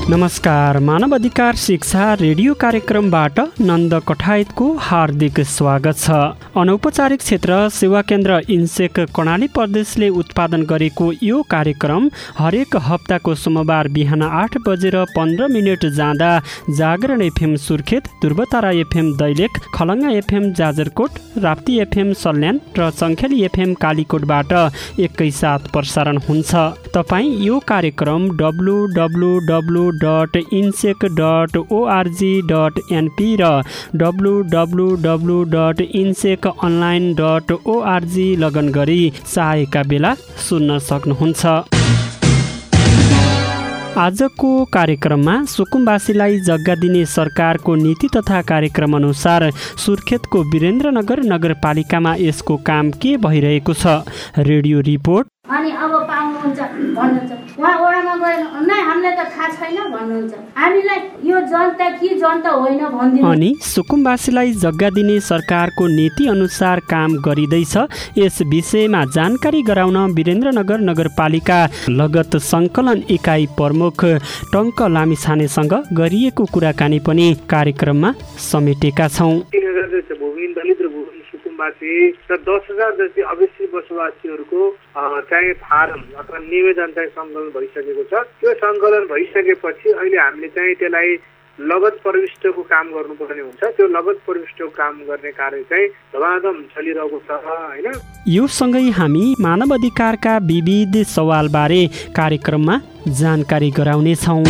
नमस्कार, मानव अधिकार शिक्षा रेडियो कार्यक्रमबाट नन्द कठायतको हार्दिक स्वागत छ। अनौपचारिक क्षेत्र सेवा केन्द्र इन्सेक कर्णाली प्रदेशले उत्पादन गरेको यो कार्यक्रम हरेक हप्ताको सोमबार बिहान 8:15 जाँदा Jagaran FM Surkhet, Dhruvatara FM Dailekh, Khalanga FM Jajarkot, Rapti FM Salyan र चङ्खेली एफएम कालीकोटबाट एकैसाथ प्रसारण हुन्छ। तपाईँ यो कार्यक्रम www.insec.org.np र www.inseconline.org लगन गरी चाहेका बेला सुन्न सक्नुहुन्छ। आजको कार्यक्रममा सुकुम्बासीलाई जग्गा दिने सरकारको नीति तथा कार्यक्रम अनुसार सुर्खेतको वीरेन्द्रनगर नगरपालिकामा यसको काम के भइरहेको छ, रेडियो रिपोर्ट। अनि अब पाउनुहुन्छ भन्नुहुन्छ, उहाँ ओडामा गएर नै हामीले त थाहा छैन भन्नुहुन्छ, हामीलाई यो जनता कि जनता होइन भनिदिनु। अनि सुकुम्बासीलाई जग्गा दिने सरकारको नीति अनुसार काम गरिँदैछ, यस विषयमा जानकारी गराउन वीरेन्द्रनगर नगरपालिका लगत सङ्कलन इकाइ प्रमुख टङ्क लामिछानेसँग गरिएको कुराकानी पनि कार्यक्रममा समेटेका छौँ। र 10,000 जति अवश्य बसोबासीहरूको चाहिँ फारम अथवा निवेदन चाहिँ सङ्कलन भइसकेको छ। त्यो सङ्कलन भइसकेपछि अहिले हामीले चाहिँ त्यसलाई लगत प्रविष्टको काम गर्नुपर्ने हुन्छ। त्यो लगत प्रविष्टको काम गर्ने कार्य चाहिँ धमाधम चलिरहेको छ हैन। यो सँगै हामी मानव अधिकारका विविध सवालबारे कार्यक्रममा जानकारी गराउनेछौँ।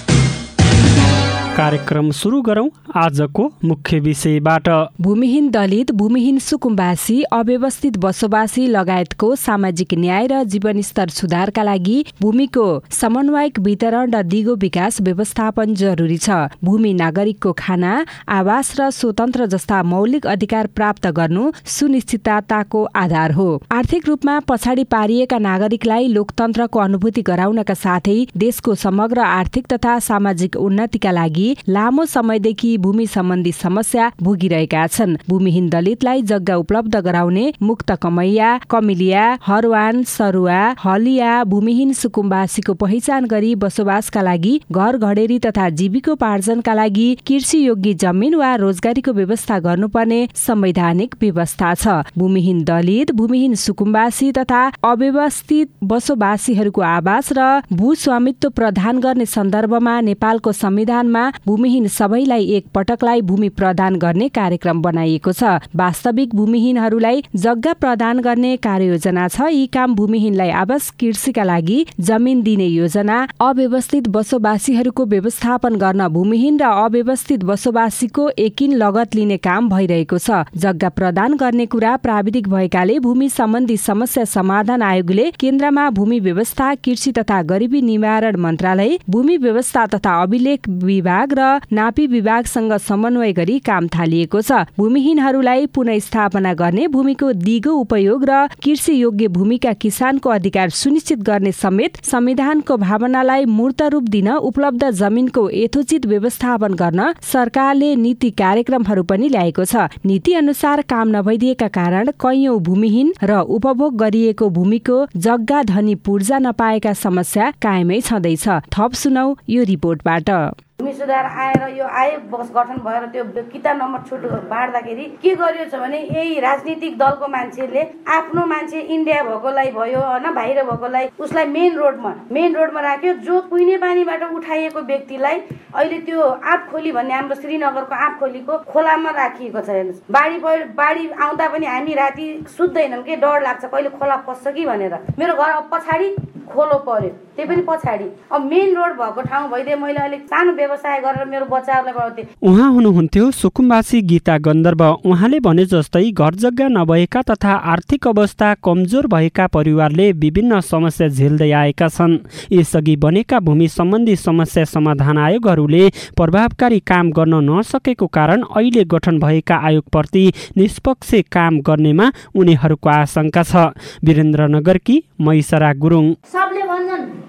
कार्यक्रम सुरु गरौँ आजको मुख्य विषयबाट। भूमिहीन दलित, भूमिहीन सुकुम्बासी, अव्यवस्थित बसोबासी लगायतको सामाजिक न्याय र जीवनस्तर सुधारका लागि भूमिको समन्वयक वितरण र दिगो विकास व्यवस्थापन जरुरी छ। भूमि नागरिकको खाना, आवास र स्वतन्त्र जस्ता मौलिक अधिकार प्राप्त गर्नु सुनिश्चितताको आधार हो। आर्थिक रूपमा पछाडि पारिएका नागरिकलाई लोकतन्त्रको अनुभूति गराउनका साथै देशको समग्र आर्थिक तथा सामाजिक उन्नतिका लागि लामो समयदेखि भूमि सम्बन्धी समस्या भोगिरहेका छन्। भूमिहीन दलितलाई जग्गा उपलब्ध गराउने मुक्त कमैया, कमिलिया, हरवान, सरुवा, हलिया भूमिहीन सुकुम्बासीको पहिचान गरी बसोबासका लागि घर घडेरी तथा जीविकोपार्जनका लागि कृषि योग्य जमिन वा रोजगारीको व्यवस्था गर्नुपर्ने संवैधानिक व्यवस्था छ। भूमिहीन दलित, भूमिहीन सुकुम्बासी तथा अव्यवस्थित बसोबासीहरूको आवास र भूस्वामित्व प्रदान गर्ने सन्दर्भमा नेपालको संविधानमा भूमिहीन सबैलाई एक पटकलाई भूमि प्रदान गर्ने कार्यक्रम बनाइएको छ। वास्तविक भूमिहीनहरूलाई जग्गा प्रदान गर्ने कार्ययोजना छ। यी काम भूमिहीनलाई आवास, कृषिका लागि जमिन दिने योजना, अव्यवस्थित बसोबासीहरूको व्यवस्थापन गर्न भूमिहीन र अव्यवस्थित बसोबासीको एकिन लगत लिने काम भइरहेको छ। जग्गा प्रदान गर्ने कुरा प्राविधिक भएकाले भूमि सम्बन्धी समस्या समाधान आयोगले केन्द्रमा भूमि व्यवस्था, कृषि तथा गरिबी निवारण मन्त्रालय, भूमि व्यवस्था तथा अभिलेख विभाग र नापी विभागसँग समन्वय गरी काम थालिएको छ। भूमिहीनहरूलाई पुनर्स्थापना गर्ने, भूमिको दिगो उपयोग र कृषि योग्य भूमिका किसानको अधिकार सुनिश्चित गर्ने समेत संविधानको भावनालाई मूर्त रूप दिन उपलब्ध जमिनको यथोचित व्यवस्थापन गर्न सरकारले नीति कार्यक्रमहरू पनि ल्याएको छ। नीति अनुसार काम नभइदिएका कारण कैयौं भूमिहीन र उपभोग गरिएको भूमिको जग्गा धनी पूर्जा नपाएका समस्या कायमै छँदैछ। थप सुनौ यो रिपोर्टबाट। भूमि सुधार आएर यो आयोग गठन भएर त्यो किताब नम्बर छुट बाँड्दाखेरि के गरियो छ भने यही राजनीतिक दलको मान्छेले आफ्नो मान्छे इन्डिया भएकोलाई भयो होइन, बाहिर भएकोलाई उसलाई मेन रोडमा राख्यो। जो कुइने पानीबाट उठाइएको व्यक्तिलाई अहिले त्यो आँपखोली भन्ने हाम्रो श्रीनगरको आँपखोलीको खोलामा राखिएको छ। हेर्नुहोस्, बाढी आउँदा पनि हामी राति सुत्दैनौँ के डर लाग्छ कहिले खोला पस्छ कि भनेर। मेरो घर पछाडि खोलो पर्यो, त्यही पनि पछाडि। अब मेन रोड भएको ठाउँ भइदिए मैले अलिक सानो व्यवसाय गरेर मेरो बच्चाहरूलाई पढाउँथे। उहाँ हुनुहुन्थ्यो सुकुम्बासी गीता गन्धर्व। उहाँले भने जस्तै घर जग्गा नभएका तथा आर्थिक अवस्था कमजोर भएका परिवारले विभिन्न समस्या झेल्दै आएका छन्। यसअघि बनेका भूमि सम्बन्धी समस्या समाधान आयोगहरूले प्रभावकारी काम गर्न नसकेको कारण अहिले गठन भएका आयोगप्रति निष्पक्ष काम गर्नेमा उनीहरूको आशंका छ। वीरेन्द्रनगरकी मैसरा गुरुङ। सबले भन्छन्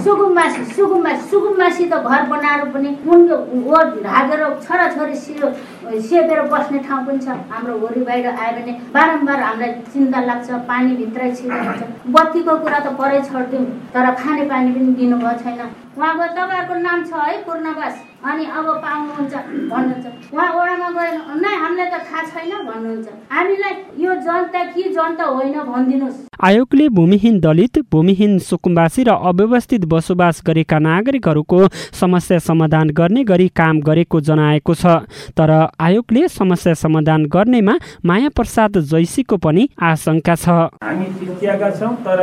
सुकुम्बासी त घर बनाएर पनि उनको ओट ढाकेर छोराछोरी सेपेर बस्ने ठाउँ पनि छ। हाम्रो होरी बाहिर आयो भने बारम्बार हामीलाई चिन्ता लाग्छ, पानी भित्रै छिर्नुहुन्छ। बत्तीको कुरा त परै छोडिदिउँ, तर खाने पानी पनि दिनुभएको छैन। उहाँको तपाईँहरूको नाम छ है पूर्णवास, अनि अब पाउनुहुन्छ भन्नुहुन्छ। उहाँ ओडामा गएर नै हामीलाई त थाहा छैन भन्नुहुन्छ। हामीलाई यो जनता कि जनता होइन भनिदिनुहोस्। आयोगले भूमिहीन दलित, भूमिहीन सुकुम्बासी र अव्यवस्थित बसोबास गरेका नागरिकहरूको समस्या समाधान गर्ने गरी काम गरेको जनाएको छ। तर आयोगले समस्या समाधान गर्नेमा माया प्रसाद जैसीको पनि आशंका छ। हामी चिन्तिएका छौँ, तर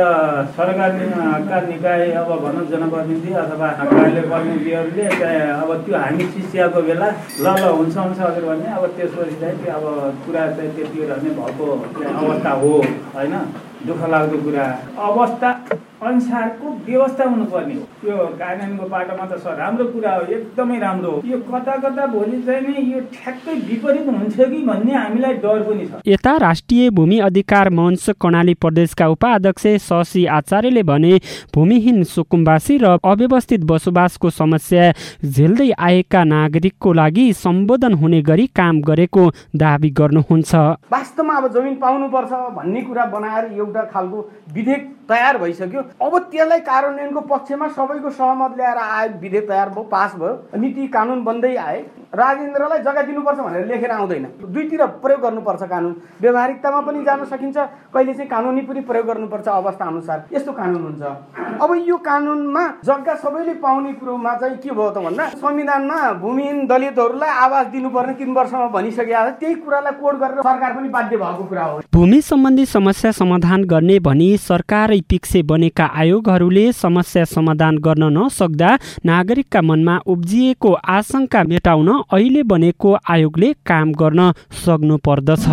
सरकारका निकाय अब भनौँ जनप्रतिनिधि अथवा कार्यालय प्रतिनिधिहरूले अब त्यो हामी चिसियाको बेला ल हुन्छ हजुर भन्ने, अब त्यसपछि चाहिँ अब कुरा चाहिँ त्यति रहने भएको अवस्था हो होइन। दुःख लाग्दो कुरा, अवस्था अनुसारको व्यवस्था हुनुपर्ने हो। यो कानुनको पाटोमा त सर राम्रो कुरा हो, एकदमै राम्रो हो। यो कता कता भोलि चाहिँ नि यो ठ्याक्कै विपरीत हुन्छ कि भन्ने हामीलाई डर पनि छ। यता राष्ट्रिय भूमि अधिकार मञ्च कर्णाली प्रदेशका उपाध्यक्ष शशि आचार्यले भने भूमिहीन सुकुम्बासी र अव्यवस्थित बसोबासको समस्या झेल्दै आएका नागरिकको लागि सम्बोधन हुने गरी काम गरेको दावी गर्नुहुन्छ। वास्तवमा अब जमिन पाउनुपर्छ भन्ने कुरा बनाएर एउटा खालको विधेयक तयार भइसक्यो। अब त्यसलाई कार्यान्वयनको पक्षमा सबैको सहमत ल्याएर आयो, विधेयक तयार भयो, पास भयो, नीति कानुन बन्दै आए। राजेन्द्रलाई जग्गा दिनुपर्छ भनेर लेखेर आउँदैन, दुईतिर प्रयोग गर्नुपर्छ कानुन। व्यवहारिकतामा पनि जान सकिन्छ, कहिले चाहिँ कानुनी पनि प्रयोग गर्नुपर्छ अवस्था अनुसार, यस्तो कानुन हुन्छ। अब यो कानुनमा जग्गा सबैले पाउने कुरोमा चाहिँ के भयो त भन्दा संविधानमा भूमिहीन दलितहरूलाई आवास दिनुपर्ने 3 वर्षमा भनिसकेको छ। त्यही कुरालाई कोड गरेर सरकार पनि बाध्य भएको कुरा हो। भूमि सम्बन्धी समस्या समाधान गर्ने भनी सरकारै पिक्से बनेका आयोगहरूले समस्या समाधान गर्न नसक्दा नागरिकका मनमा उब्जिएको आशंका मेटाउन अहिले बनेको आयोगले काम गर्न सक्नु पर्दछ।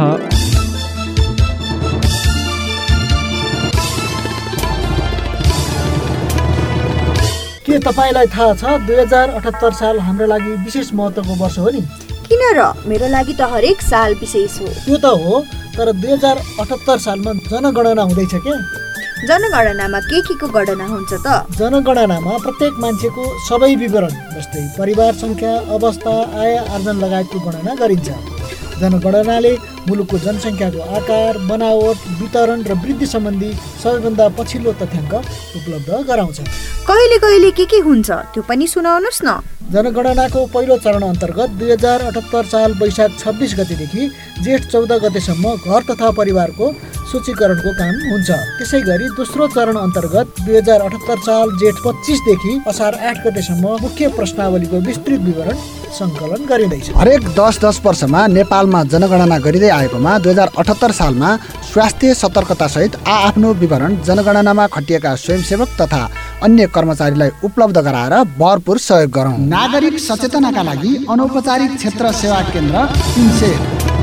के तपाईलाई थाहा छ 2078 साल हाम्रो लागि विशेष महत्त्वको वर्ष हो नि? किन र? मेरो लागि त हरेक साल विशेष हो। त्यो त हो, तर 2078 सालमा जनगणना हुँदैछ के? जनगणनामा के को गणना हुन्छ त? जनगणनामा प्रत्येक मान्छेको सबै विवरण जस्तै परिवार संख्या, अवस्था, आय आर्जन लगायतको गणना गरिन्छ। जनगणनाले मुलुकको जनसङ्ख्याको आकार, बनावट, वितरण र वृद्धि सम्बन्धी सबैभन्दा पछिल्लो तथ्याङ्क उपलब्ध गराउँछ। कहिले कहिले के हुन्छ त्यो पनि सुनाउनुस् न। जनगणनाको पहिलो चरण अन्तर्गत 2078 साल वैशाख 26 गतेदेखि जेठ 14 गतेसम्म घर तथा परिवारको सूचीकरणको काम हुन्छ। त्यसै गरी दोस्रो चरण अन्तर्गत 2078 साल जेठ 25 देखि असार 8 गतेसम्म मुख्य प्रश्नावलीको विस्तृत विवरण सङ्कलन गरिँदैछ। हरेक 10 वर्षमा नेपालमा जनगणना गरिँदै आएकोमा 2078 सालमा स्वास्थ्य सतर्कता सहित आफ्नो विवरण जनगणनामा खटिएका स्वयंसेवक तथा अन्य कर्मचारीलाई उपलब्ध गराएर भरपूर सहयोग गरौँ। नागरिक सचेतनाका लागि अनौपचारिक क्षेत्र सेवा केन्द्र 300।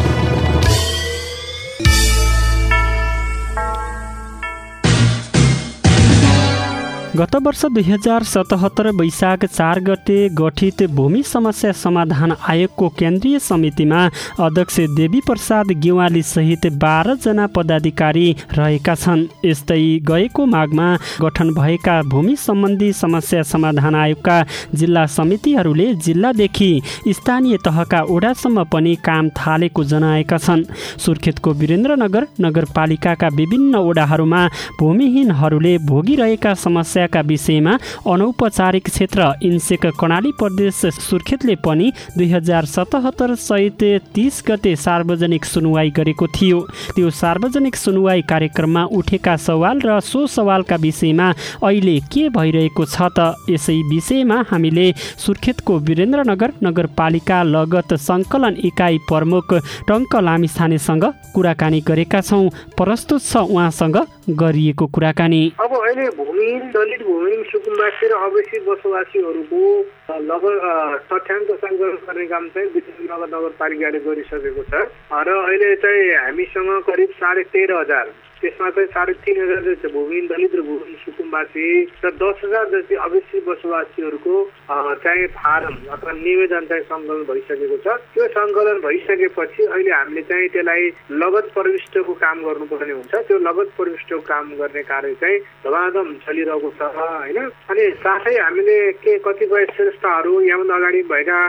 गत वर्ष 2077 वैशाख 4 गते गठित भूमि समस्या समाधान आयोगको केन्द्रीय समितिमा अध्यक्ष देवी प्रसाद गेवाली सहित 12 जना पदाधिकारी रहेका छन्। यस्तै गएको माघमा गठन भएका भूमि सम्बन्धी समस्या समाधान आयोगका जिल्ला समितिहरूले जिल्लादेखि स्थानीय तहका ओडासम्म पनि काम थालेको जनाएका छन्। सुर्खेतको वीरेन्द्रनगर नगरपालिकाका विभिन्न ओडाहरूमा भूमिहीनहरूले भोगिरहेका समस्या का विषयमा अनौपचारिक क्षेत्र इन्सेक कर्णाली प्रदेश सुर्खेतले पनि 2077 सहित 30 गते सार्वजनिक सुनवाई गरेको थियो। त्यो सार्वजनिक सुनवाई कार्यक्रममा उठेका सवाल र सो सवालका विषयमा अहिले के भइरहेको छ त, यसै विषयमा हामीले सुर्खेतको वीरेन्द्रनगर नगरपालिका लगत सङ्कलन इकाइ प्रमुख टङ्क लामिछानेसँग कुराकानी गरेका छौँ। प्रस्तुत छ उहाँसँग गरिएको कुराकानी। अब अहिले भूमिहीन दलित, भूमिहीन सुकुम्बासी र अवैध बसोबासीहरूको लगभग तथ्याङ्क सङ्कलन गर्ने काम चाहिँ वीरेन्द्रनगर नगरपालिकाले गरिसकेको छ र अहिले चाहिँ हामीसँग करिब 13,500 त्यसमा चाहिँ 3,500 जति भूमिहीन दलित र भूमिहीन सुकुम्बासी र 10,000 जति अवैध बसोबासीहरूको चाहिँ फारम अथवा निवेदन चाहिँ सङ्कलन भइसकेको छ। त्यो सङ्कलन भइसकेपछि अहिले हामीले चाहिँ त्यसलाई लगत प्रविष्टको काम गर्नुपर्ने हुन्छ। त्यो लगत प्रविष्टको काम गर्ने कार्य चाहिँ धमाधम चलिरहेको छ होइन। अनि साथै हामीले कतिपय श्रेष्ठहरू यहाँभन्दा अगाडि भएका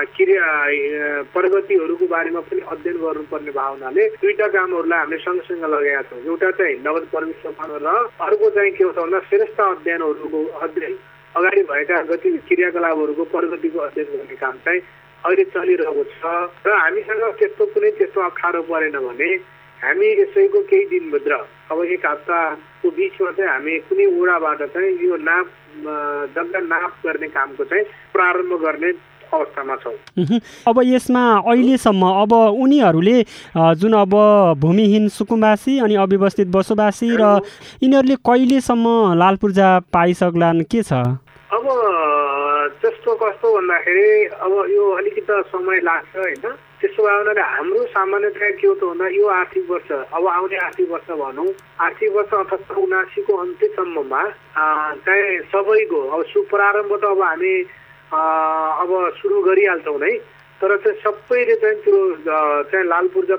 प्रगतिहरूको बारेमा पनि अध्ययन गर्नुपर्ने भावनाले दुईटा कामहरूलाई हामीले सँगसँगै लगाएका छौँ। एउटा चाहिँ लगत प्रविष्ट र अर्को चाहिँ के हुन्छ भन्दा श्रेष्ठ अध्ययनहरूको अध्ययन अगाडि भएका क्रियाकलापहरूको प्रगतिको अध्ययन गर्ने काम चाहिँ अहिले चलिरहेको छ। र हामीसँग त्यस्तो अप्ठ्यारो परेन भने हामी यसैको केही दिनभित्र अब एक हप्ताको बिचमा चाहिँ हामी कुनै वडाबाट चाहिँ यो जग्गा नाप गर्ने कामको चाहिँ प्रारम्भ गर्ने अवस्थामा छौँ। अब यसमा अहिलेसम्म अब उनीहरूले जुन अब भूमिहीन सुकुम्बासी अनि अव्यवस्थित बसोबासी र यिनीहरूले कहिलेसम्म लाल पूर्जा पाइसक्लान् के छ? अब जस्तो कस्तो भन्दाखेरि अब यो अलिकति समय लाग्छ होइन। त्यसो भए हुनाले हाम्रो सामान्यतया के हो त भन्दा यो आर्थिक वर्ष अब आउने आर्थिक वर्ष भनौँ आर्थिक वर्ष 78-79 को अन्त्यसम्ममा चाहिँ सबैको अब सुप्रारम्भ त अब हामी अब सुरु गरिहाल्छौँ नै। तर चाहिँ सबैले चाहिँ त्यो चाहिँ लाल पूर्जा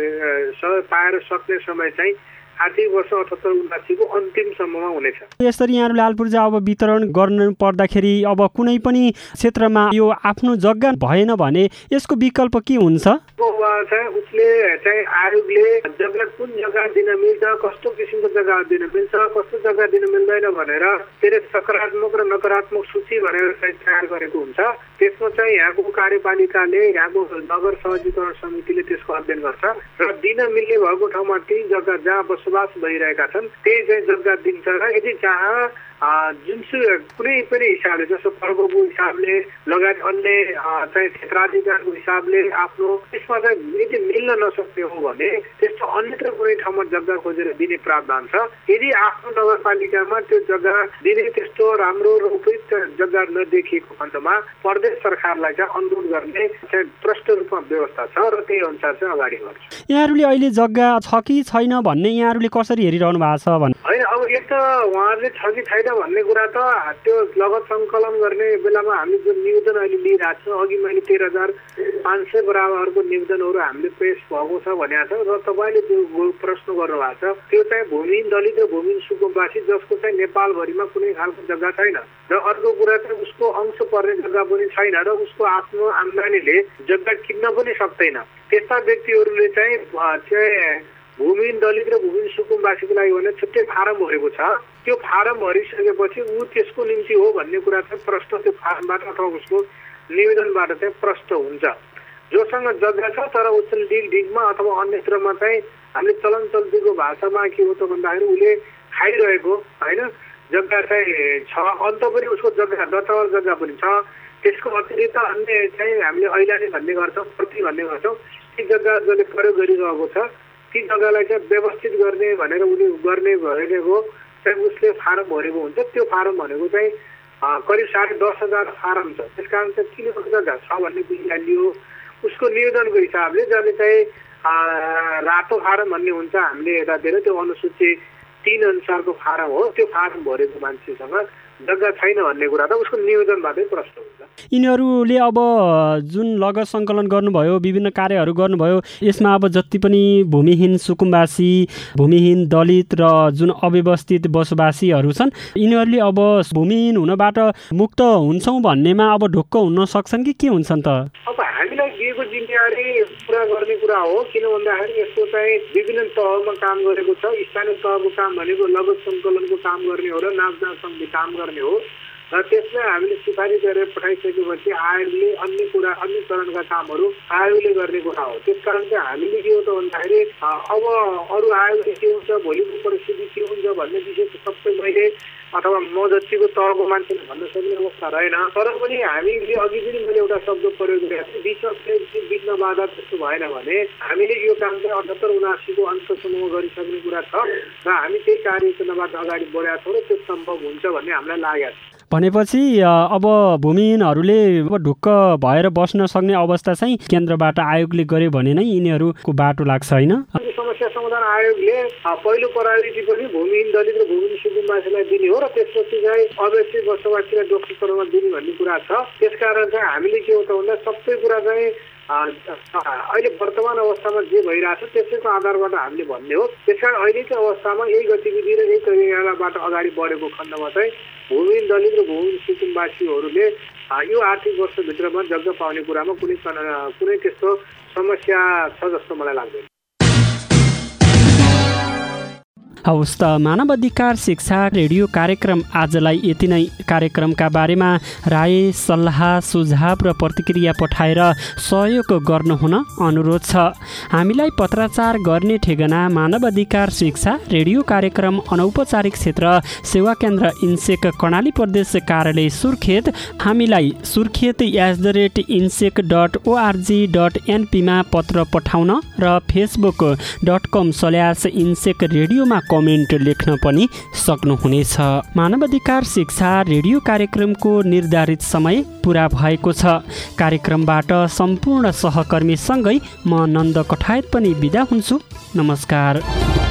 पाएर सक्ने समय चाहिँ आर्थिक वर्ष 78-79 को अन्तिमसम्ममा हुनेछ। यसरी यहाँहरू लाल पूर्जा अब वितरण गर्नु पर्दाखेरि अब कुनै पनि क्षेत्रमा यो आफ्नो जग्गा भएन भने यसको विकल्प के हुन्छ? चाहिँ उसले चाहिँ आयोगले जग्गा कुन जग्गा दिन मिल्छ, कस्तो किसिमको जग्गा दिन मिल्छ, कस्तो जग्गा दिन मिल्दैन भनेर धेरै सकारात्मक र नकारात्मक सूची भनेर चाहिँ तयार गरेको हुन्छ। त्यसमा चाहिँ यहाँको कार्यपालिकाले यहाँको नगर सहजीकरण समितिले त्यसको अध्ययन गर्छ र दिन मिल्ने भएको ठाउँमा ती जग्गा जहाँ बसोबास भइरहेका छन् त्यही चाहिँ जग्गा दिन्छ। र यदि जहाँ जुनसुकै कुनै पनि हिसाबले जस्तो पर्वको हिसाबले लगायत अन्य चाहिँ क्षेत्राधिकारको हिसाबले आफ्नो त्यसमा चाहिँ यदि मिल्न नसक्ने हो भने त्यस्तो अन्यत्र कुनै ठाउँमा जग्गा खोजेर दिने प्रावधान छ। यदि आफ्नो नगरपालिकामा त्यो जग्गा दिने त्यस्तो राम्रो र उपयुक्त जग्गा नदेखिएको खण्डमा प्रदेश सरकारलाई चाहिँ अनुरोध गर्ने चाहिँ प्रष्ट रूपमा व्यवस्था छ र त्यही अनुसार चाहिँ अगाडि बढ्छ। यहाँहरूले अहिले जग्गा छ कि छैन भन्ने यहाँहरूले कसरी हेरिरहनु भएको छ भने? होइन अब एक त उहाँहरूले छ कि छैन भन्ने कुरा त त्यो लगत सङ्कलन गर्ने बेलामा हामी जुन निवेदन अहिले लिइरहेको छौँ अघि मैले 13,500 बराबरको निवेदनहरू हामीले पेश भएको छ भनेको छ र तपाईँले जो प्रश्न गर्नुभएको छ त्यो चाहिँ भूमिहीन दलित र भूमिहीन सुकुम्बासी जसको चाहिँ नेपालभरिमा कुनै खालको जग्गा छैन र अर्को कुरा चाहिँ उसको अंश पर्ने जग्गा पनि छैन र उसको आफ्नो आम्दानीले जग्गा किन्न पनि सक्दैन। त्यस्ता व्यक्तिहरूले चाहिँ भूमिहीन दलित र भूमिहीन सुकुम्बासीको लागि भने छुट्टै फारम भरेको छ। त्यो फारम भरिसकेपछि ऊ त्यसको निम्ति हो भन्ने कुरा चाहिँ प्रष्ट त्यो फारमबाट अथवा उसको निवेदनबाट चाहिँ प्रष्ट हुन्छ। जोसँग जग्गा छ तर उच्च डिगमा अथवा अन्यत्रमा चाहिँ हामीले चलनचल्तीको भाषामा के हो त भन्दाखेरि उसले खाइरहेको होइन जग्गा चाहिँ छ, अन्त पनि उसको जग्गा दर्तावार जग्गा पनि छ। त्यसको अतिरिक्त अन्य चाहिँ हामीले ऐलानी भन्ने गर्छौँ, प्रति भन्ने गर्छौँ। ती जग्गा जसले प्रयोग गरिरहेको छ ती जग्गालाई चाहिँ व्यवस्थित गर्ने भनेर उसले गर्ने भनेको चाहिँ उसले फारम भरेको हुन्छ। त्यो फारम भनेको चाहिँ करिब 10,500 फारम छ। त्यस कारण चाहिँ किन जग्गा छ भन्ने बुझिहालियो। उसको निवेदनको हिसाबले जसले चाहिँ रातो फारम भन्ने हुन्छ हामीले हेर्दाखेरि त्यो अनुसूची 3 अनुसारको फारम हो। त्यो फारम भरेको मान्छेसँग जग्गा छैन भन्ने कुरा त उसको निवेदनबाटै प्रश्न हुन्छ। यिनीहरूले अब जुन लगत सङ्कलन गर्नुभयो, विभिन्न कार्यहरू गर्नुभयो, यसमा अब जति पनि भूमिहीन सुकुम्बासी, भूमिहीन दलित र जुन अव्यवस्थित बसोबासीहरू छन् यिनीहरूले अब भूमिहीन हुनबाट मुक्त हुन्छौँ भन्नेमा अब ढुक्क हुन सक्छन् कि के हुन्छन् त? अब हामीलाई दिएको जिम्मेवारी पुरा गर्ने कुरा हो। किन भन्दाखेरि यसको चाहिँ विभिन्न तहमा काम गरेको छ। स्थानीय तहको काम भनेको लगत सङ्कलनको काम गर्ने हो र नापजाँचसँग काम गर्ने हो र त्यसलाई हामीले सिफारिस गरेर पठाइसकेपछि आयोगले अन्य चरणका कामहरू आयोगले गर्ने कुरा हो। त्यसकारण चाहिँ हामीले के हो त भन्दाखेरि अब अरू आयोगले के हुन्छ, भोलिको परिस्थिति के हुन्छ भन्ने विषय सबै मैले अथवा म जतिको तहको मान्छेले भन्न सक्ने अवस्था रहेन। तर पनि हामीले अघि पनि मैले एउटा शब्द प्रयोग गरेको थिएँ, बिचमा बाधा त्यस्तो भएन भने हामीले यो काम चाहिँ 78-79 को अन्तसम्म गरिसक्ने कुरा छ र हामी त्यही कार्ययोजनाबाट अगाडि बढेका छौँ र त्यो सम्भव हुन्छ भन्ने हामीलाई लागेको छ। भनेपछि अब भूमिहीनहरूले ढुक्क भएर बस्न सक्ने अवस्था चाहिँ केन्द्रबाट आयोगले गर्यो भने नै यिनीहरूको बाटो लाग्छ होइन। समस्या समाधान आयोगले पहिलो प्रायोरिटी पनि भूमिहीन दलित र भूमिहीन सुकुम्बासीलाई दिने हो र त्यसपछि चाहिँ अवैध बसोबासीलाई दोस्रो दिने भन्ने कुरा छ। त्यसकारण चाहिँ हामीले के हो त भन्दा सबै कुरा चाहिँ अहिले वर्तमान अवस्थामा जे भइरहेको छ त्यसैको आधारबाट हामीले भन्ने हो। त्यसकारण अहिलेको अवस्थामा यही गतिविधि र यही तरिकाबाट अगाडि बढेको खण्डमा चाहिँ भूमिहीन दलित र भूमिहीन सुकुम्बासीहरूले यो आर्थिक वर्षभित्रमा जग्गा पाउने कुरामा कुनै त्यस्तो समस्या छ जस्तो मलाई लाग्दैन। हवस् त मानव अधिकार शिक्षा रेडियो कार्यक्रम आजलाई यति नै। कार्यक्रमका बारेमा राय सल्लाह सुझाव र प्रतिक्रिया पठाएर सहयोग गर्नुहुन अनुरोध छ। हामीलाई पत्राचार गर्ने ठेगाना मानव अधिकार शिक्षा रेडियो कार्यक्रम अनौपचारिक क्षेत्र सेवा केन्द्र इन्सेक कर्णाली प्रदेश कार्यालय सुर्खेत। हामीलाई surkhet@insec.org.np मा पत्र पठाउन र facebook.com/insec रेडियोमा कमेन्ट लेख्न पनि सक्नुहुनेछ। मानव अधिकार शिक्षा रेडियो कार्यक्रमको निर्धारित समय पुरा भएको छ। कार्यक्रमबाट सम्पूर्ण सहकर्मीसँगै म नन्द कठायत पनि बिदा हुन्छु। नमस्कार।